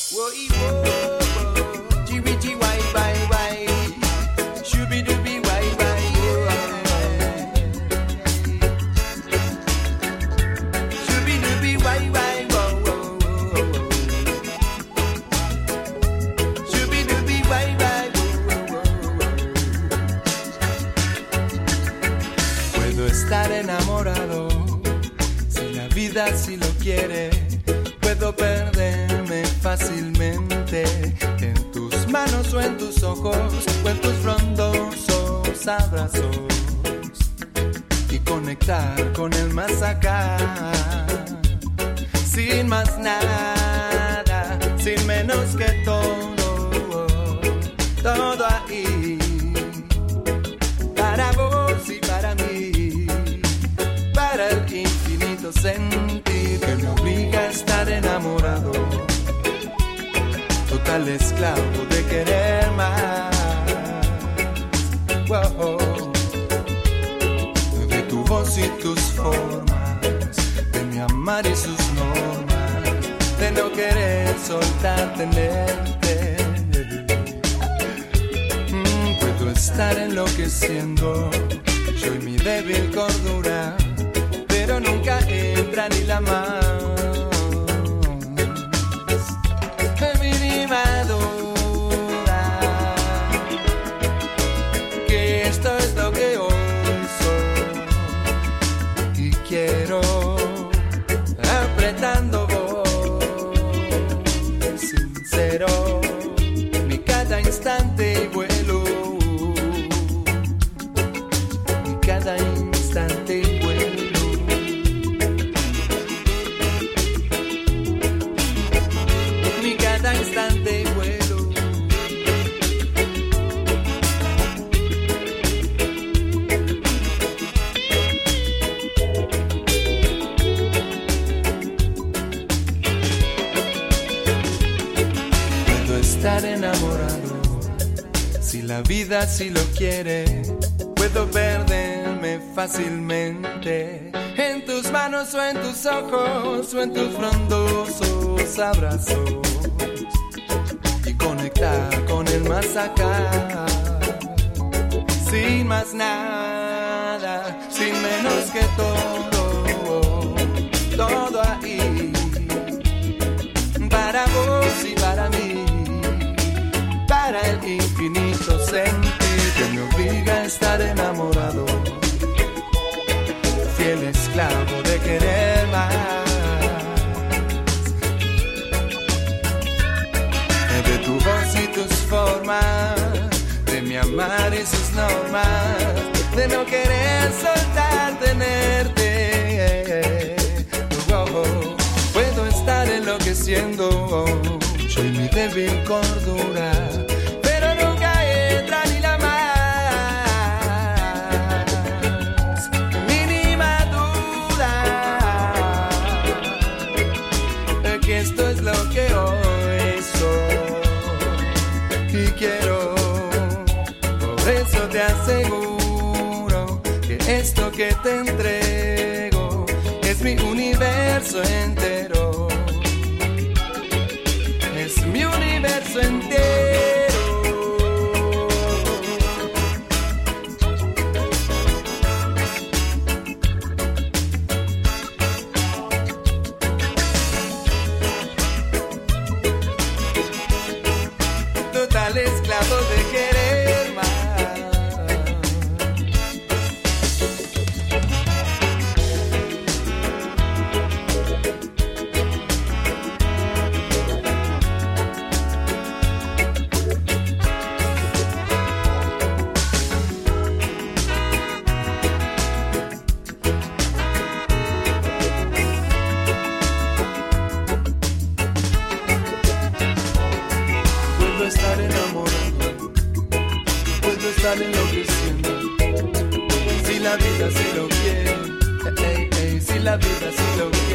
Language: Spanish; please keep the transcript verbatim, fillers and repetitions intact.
Estar enamorado, si la vida así lo quiere, puedo perderme fácilmente en tus manos o en tus ojos o en tus frondosos abrazos y conectar con el más acá, sin más nada, sin menos que todo, todo ahí, para vos y para mí. Para el infinito sentir que me obliga a estar enamorado, total esclavo de querer más. Wow. De tu voz y tus formas, de mi amar y sus normas, de no querer soltar tenerte. Mm, puedo estar enloqueciendo, yo y mi débil cordura, pero nunca entra ni la más mínima duda que esto es lo que hoy soy y quiero, apretando voz sincero mi cada instante y vuelo, mi cada instante y vuelo. Instante y vuelo. Puedo estar enamorado, si la vida así lo quiere, puedo perderme fácilmente en tus manos o en tus ojos o en tus frondosos abrazos, conectar con el más acá, sin más nada, sin menos que todo, todo ahí, para vos y para mí, para el infinito sentir que me obliga a estar enamorado, fiel esclavo de querer más. De tu voz y tus formas, de mi amar y sus normas, de no querer soltar tenerte. Oh, oh, puedo estar enloqueciendo, yo y mi débil cordura, pero nunca entra ni la más mínima duda de que esto es lo que hoy soy. Y quiero, por eso te aseguro que esto que te entrego es mi universo entero, es mi universo entero. Total esclavo de querer más. Estar enamorado, puedo estar enloqueciendo, si la vida sí lo quiere, hey, hey, si la vida sí lo quiere.